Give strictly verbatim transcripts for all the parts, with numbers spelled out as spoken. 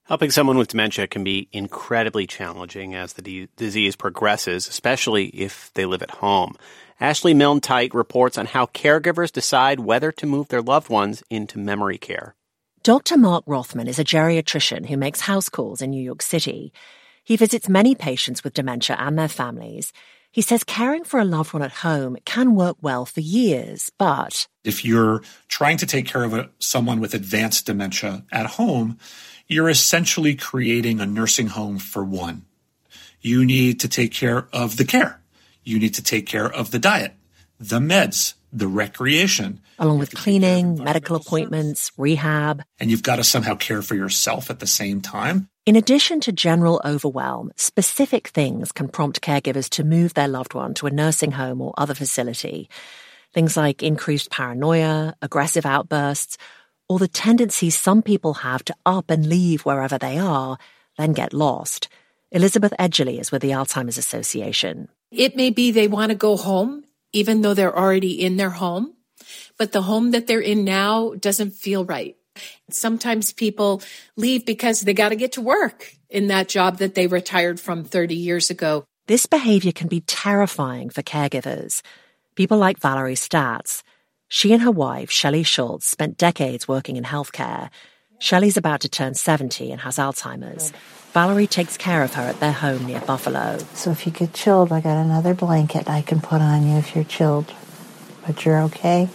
Helping someone with dementia can be incredibly challenging as the d- disease progresses, especially if they live at home. Ashley Milne-Tite reports on how caregivers decide whether to move their loved ones into memory care. Doctor Mark Rothman is a geriatrician who makes house calls in New York City. He visits many patients with dementia and their families. He says caring for a loved one at home can work well for years, but if you're trying to take care of a, someone with advanced dementia at home, you're essentially creating a nursing home for one. You need to take care of the care. You need to take care of the diet, the meds, the recreation. Along with cleaning, medical appointments, service. Rehab. And you've got to somehow care for yourself at the same time. In addition to general overwhelm, specific things can prompt caregivers to move their loved one to a nursing home or other facility. Things like increased paranoia, aggressive outbursts, or the tendency some people have to up and leave wherever they are, then get lost. Elizabeth Edgerly is with the Alzheimer's Association. It may be they want to go home, even though they're already in their home, but the home that they're in now doesn't feel right. Sometimes people leave because they got to get to work in that job that they retired from thirty years ago. This behavior can be terrifying for caregivers. People like Valerie Statz. She and her wife, Shelley Schultz, spent decades working in healthcare. Shelley's about to turn seventy and has Alzheimer's. Valerie takes care of her at their home near Buffalo. So if you get chilled, I got another blanket I can put on you if you're chilled. But you're okay?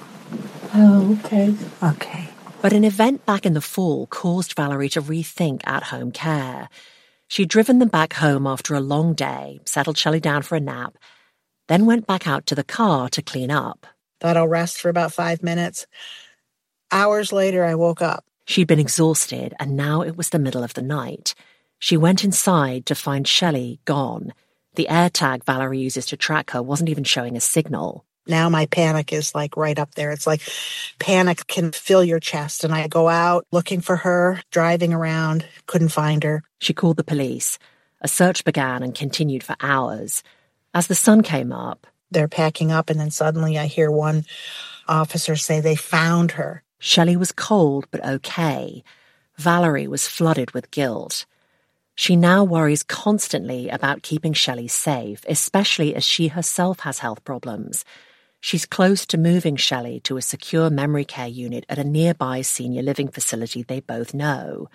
Oh, okay. Okay. But an event back in the fall caused Valerie to rethink at-home care. She'd driven them back home after a long day, settled Shelley down for a nap, then went back out to the car to clean up. Thought I'll rest for about five minutes. Hours later, I woke up. She'd been exhausted, and now it was the middle of the night. She went inside to find Shelley gone. The AirTag Valerie uses to track her wasn't even showing a signal. Now my panic is like right up there. It's like panic can fill your chest. And I go out looking for her, driving around, couldn't find her. She called the police. A search began and continued for hours. As the sun came up, they're packing up, and then suddenly I hear one officer say they found her. Shelley was cold but okay. Valerie was flooded with guilt. She now worries constantly about keeping Shelley safe, especially as she herself has health problems. She's close to moving Shelley to a secure memory care unit at a nearby senior living facility they both know.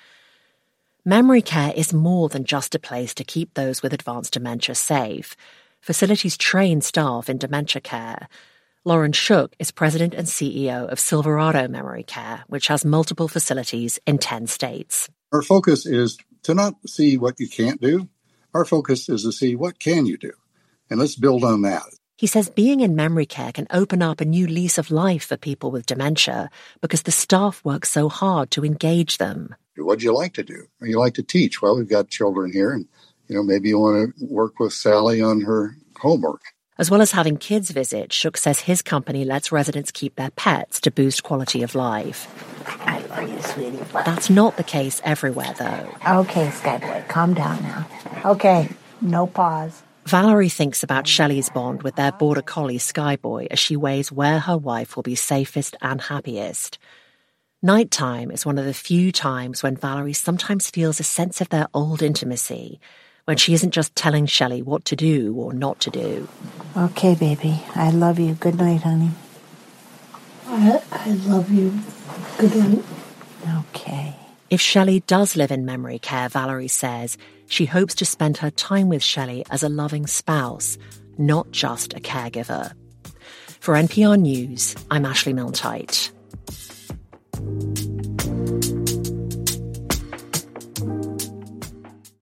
Memory care is more than just a place to keep those with advanced dementia safe. Facilities train staff in dementia care. Lauren Shook is president and C E O of Silverado Memory Care, which has multiple facilities in ten states. Our focus is to not see what you can't do. Our focus is to see what can you do, and let's build on that. He says being in memory care can open up a new lease of life for people with dementia because the staff work so hard to engage them. What do you like to do? Or you like to teach? Well, we've got children here, and you know maybe you want to work with Sally on her homework. As well as having kids visit, Shook says his company lets residents keep their pets to boost quality of life. I love you, sweetie. That's not the case everywhere, though. Okay, Skyboy, calm down now. Okay, no pause. Valerie thinks about Shelley's bond with their border collie Skyboy as she weighs where her wife will be safest and happiest. Nighttime is one of the few times when Valerie sometimes feels a sense of their old intimacy, when she isn't just telling Shelley what to do or not to do. Okay, baby. I love you. Good night, honey. I, I love you. Good night. Okay. If Shelley does live in memory care, Valerie says she hopes to spend her time with Shelley as a loving spouse, not just a caregiver. For N P R News, I'm Ashley Milne-Tite.